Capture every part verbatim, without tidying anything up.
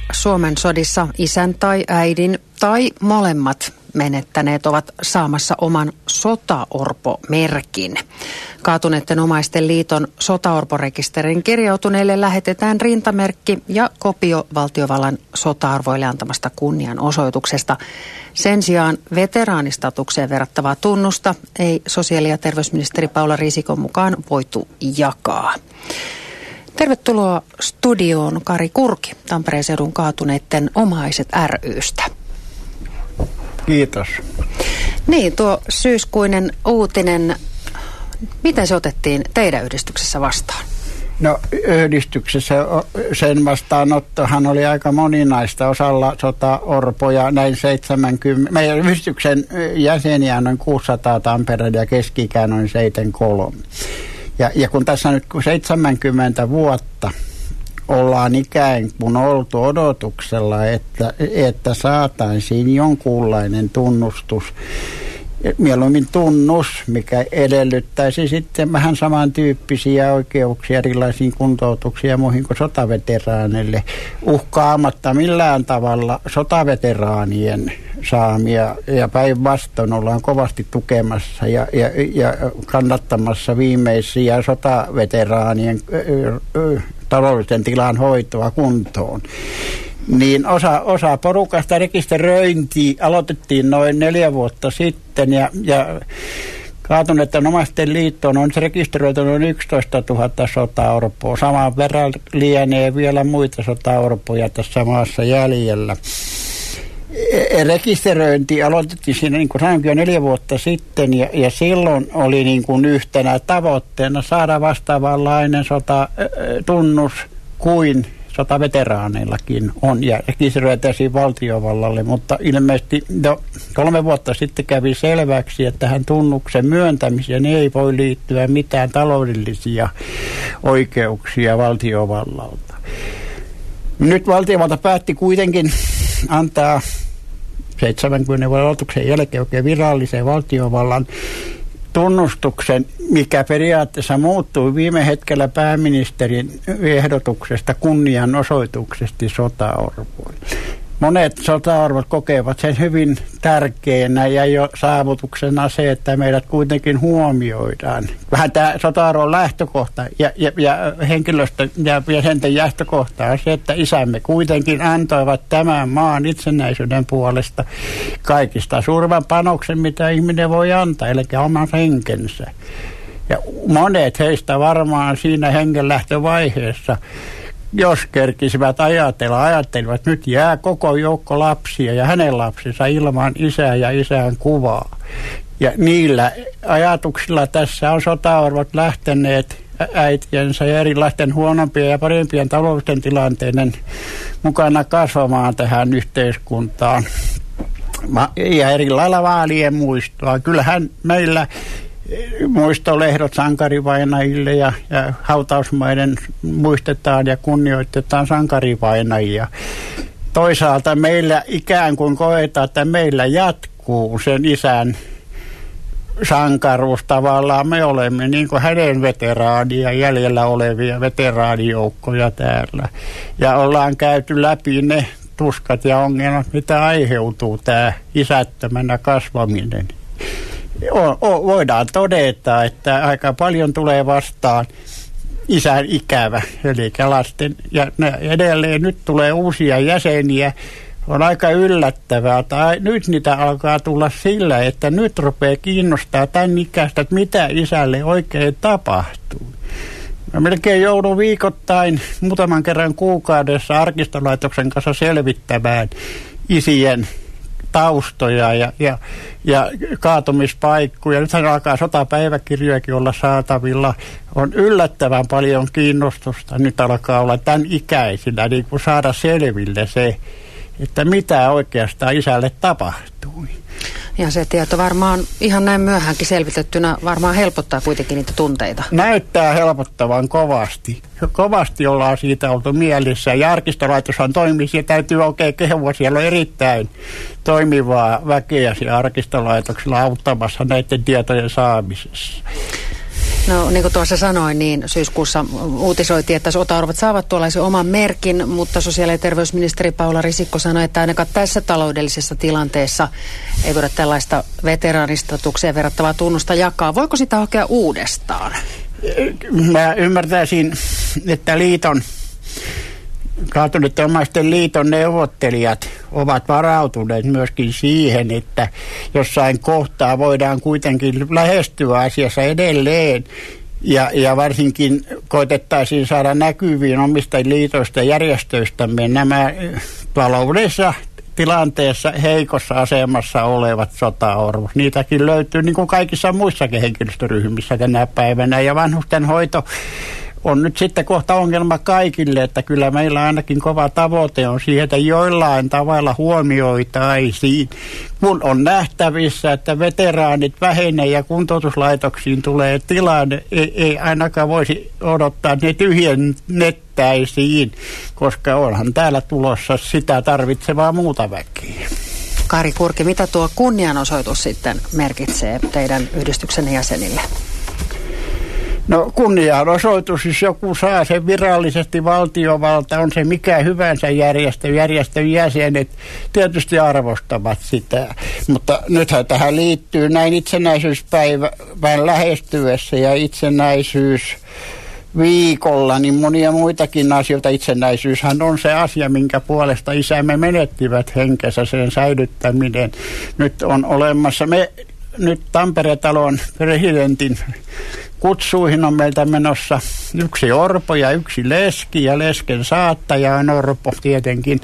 Suomen sodissa isän tai äidin tai molemmat menettäneet ovat saamassa oman sotaorpomerkin. Kaatuneiden omaisten liiton sotaorporekisterin kirjautuneille lähetetään rintamerkki ja kopio valtiovallan sota-arvoille antamasta kunnianosoituksesta. Sen sijaan veteraanistatukseen verrattavaa tunnusta ei sosiaali- ja terveysministeri Paula Risikon mukaan voitu jakaa. Tervetuloa studioon Kari Kurki, Tampereen seudun kaatuneiden omaiset ry:stä. Kiitos. Niin, tuo syyskuinen uutinen, miten se otettiin teidän yhdistyksessä vastaan? No yhdistyksessä sen vastaanottohan oli aika moninaista. Osalla sotaorpoja näin seitsemänkymmentä. Meidän yhdistyksen jäseniä on noin kuusisataa Tampereella ja keski-ikä noin seitsemänkymmentäkolme. Ja, ja kun tässä nyt seitsemänkymmentä vuotta ollaan ikään kuin oltu odotuksella, että, että saataisiin jonkunlainen tunnustus, mieluummin tunnus, mikä edellyttäisi sitten vähän samantyyppisiä oikeuksia erilaisiin kuntoutuksiin ja muihin kuin sotaveteraaneille, uhkaamatta millään tavalla sotaveteraanien saamia, ja päinvastoin ollaan kovasti tukemassa ja, ja, ja kannattamassa viimeisiä sotaveteraanien taloudellisen tilan hoitoa kuntoon. Niin osa, osa porukasta rekisteröinti aloitettiin noin neljä vuotta sitten ja, ja kaatuneiden omaisten liittoon on se rekisteröity noin yksitoistatuhatta sotaorpoa. Saman verran lienee vielä muita sotaorpoja tässä maassa jäljellä. Rekisteröinti aloitettiin siinä, niin kuin sanoinkin, jo neljä vuotta sitten, ja, ja silloin oli niin kuin yhtenä tavoitteena saada vastaavanlainen sotatunnus kuin sotaveteraaneillakin on, ja rekisteröitäisiin valtiovallalle, mutta ilmeisesti jo kolme vuotta sitten kävi selväksi, että tähän tunnuksen myöntämiseen ei voi liittyä mitään taloudellisia oikeuksia valtiovallalta. Nyt valtiovalta päätti kuitenkin antaa seitsemänkymmenen vuoden aloituksen jälkeen oikein virallisen valtiovallan tunnustuksen, mikä periaatteessa muuttui viime hetkellä pääministerin ehdotuksesta kunnianosoituksesti sotaorpoille. Monet sotaorvot kokevat sen hyvin tärkeänä ja jo saavutuksena se, että meidät kuitenkin huomioidaan. Vähän tämä sotaorvon lähtökohta ja, ja, ja henkilöstön ja jäsenten lähtökohta on se, että isämme kuitenkin antoivat tämän maan itsenäisyyden puolesta kaikista suurimman panoksen, mitä ihminen voi antaa, eli oman henkensä. Ja monet heistä varmaan siinä hengenlähtövaiheessa, jos kerkisivät ajatella, ajattelivat, että nyt jää koko joukko lapsia ja hänen lapsensa ilman isää ja isän kuvaa. Ja niillä ajatuksilla tässä on sotaorvot lähteneet äitiensä ja erilaisten huonompien ja parempien taloudellisten tilanteiden mukana kasvamaan tähän yhteiskuntaan. Ja eri lailla vaalien muistoa. Kyllähän meillä muistolehdot sankarivainajille ja, ja hautausmaiden muistetaan ja kunnioitetaan sankarivainajia. Toisaalta meillä ikään kuin koetaan, että meillä jatkuu sen isän sankaruus tavallaan. Me olemme niin kuin hänen veteraania, jäljellä olevia veteraanijoukkoja täällä. Ja ollaan käyty läpi ne tuskat ja ongelmat, mitä aiheutuu tämä isättömänä kasvaminen. O, o, voidaan todeta, että aika paljon tulee vastaan isän ikävä, eli lasten, ja edelleen nyt tulee uusia jäseniä. On aika yllättävää, että nyt niitä alkaa tulla sillä, että nyt rupeaa kiinnostaa tämän ikäistä, että mitä isälle oikein tapahtuu. Mä melkein joudun viikoittain muutaman kerran kuukaudessa arkistolaitoksen kanssa selvittämään isien taustoja ja, ja, ja kaatumispaikkoja. Nythän alkaa sotapäiväkirjojakin olla saatavilla. On yllättävän paljon kiinnostusta. Nyt alkaa olla tämän ikäisillä niin kuin saada selville se, että mitä oikeastaan isälle tapahtui. Ja se tieto varmaan ihan näin myöhäänkin selvitettynä varmaan helpottaa kuitenkin niitä tunteita. Näyttää helpottavan kovasti. Kovasti ollaan siitä oltu mielessä. Ja arkistolaitoshan toimii, ja täytyy oikein kehua. Siellä on erittäin toimivaa väkeä siellä arkistolaitoksella auttamassa näiden tietojen saamisessa. No niin kuin tuossa sanoin, niin syyskuussa uutisoitiin, että sotaorvot saavat tuollaisen oman merkin, mutta sosiaali- ja terveysministeri Paula Risikko sanoi, että ainakaan tässä taloudellisessa tilanteessa ei voida tällaista veteraanistatukseen verrattavaa tunnusta jakaa. Voiko sitä hakea uudestaan? Mä ymmärtäisin, että liiton, kaatuneiden omaisten liiton neuvottelijat ovat varautuneet myöskin siihen, että jossain kohtaa voidaan kuitenkin lähestyä asiassa edelleen. Ja, ja varsinkin koitettaisiin saada näkyviin omista liitoista ja järjestöistämme nämä taloudessa tilanteessa heikossa asemassa olevat sotaorvot. Niitäkin löytyy niin kuin kaikissa muissakin henkilöstöryhmissä tänä päivänä. Ja vanhustenhoito on nyt sitten kohta ongelma kaikille, että kyllä meillä ainakin kova tavoite on siihen, että joillain tavalla huomioitaisiin, kun on nähtävissä, että veteraanit vähenee ja kuntoutuslaitoksiin tulee tilanne, ei, ei ainakaan voisi odottaa, että ne tyhjennettäisiin, koska onhan täällä tulossa sitä tarvitsevaa muuta väkeä. Kari Kurki, mitä tuo kunnianosoitus sitten merkitsee teidän yhdistyksenne jäsenille? No kunnianosoitus, jos joku saa sen virallisesti valtiovalta, on se mikä hyvänsä järjestö, järjestön jäsenet tietysti arvostavat sitä. Mutta nythän tähän liittyy näin itsenäisyyspäivän lähestyessä ja itsenäisyys viikolla, niin monia muitakin asioita. Itsenäisyyshän on se asia, minkä puolesta isämme menettivät henkensä, sen säilyttäminen. Nyt on olemassa, me nyt Tampere-talon presidentin kutsuihin on meiltä menossa yksi orpo ja yksi leski, ja lesken saattaja on orpo tietenkin.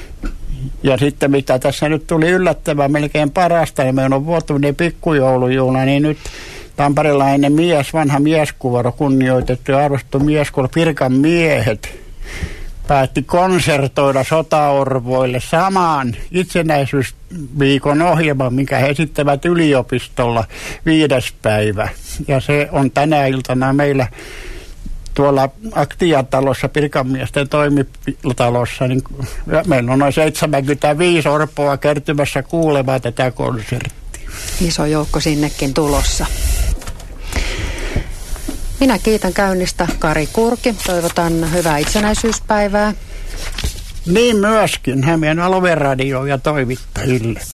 Ja sitten mitä tässä nyt tuli yllättävän melkein parasta, niin meillä on vuotuinen pikkujoulujuhla, niin nyt tamperelainen mies, vanha mieskuoro, kunnioitettu ja arvostettu mieskuoro, Pirkan miehet, päätti konsertoida sotaorvoille samaan itsenäisyysviikon ohjelman, minkä he esittävät yliopistolla viides päivä. Ja se on tänä iltana meillä tuolla Aktia-talossa, Pirkanmiesten toimitalossa, niin meillä on noin seitsemänkymmentäviisi orpoa kertymässä kuulemaan tätä konserttia. Iso joukko sinnekin tulossa. Minä kiitän käynnistä Kari Kurki. Toivotan hyvää itsenäisyyspäivää. Niin myöskin Hämeen alueradio ja toimittajille.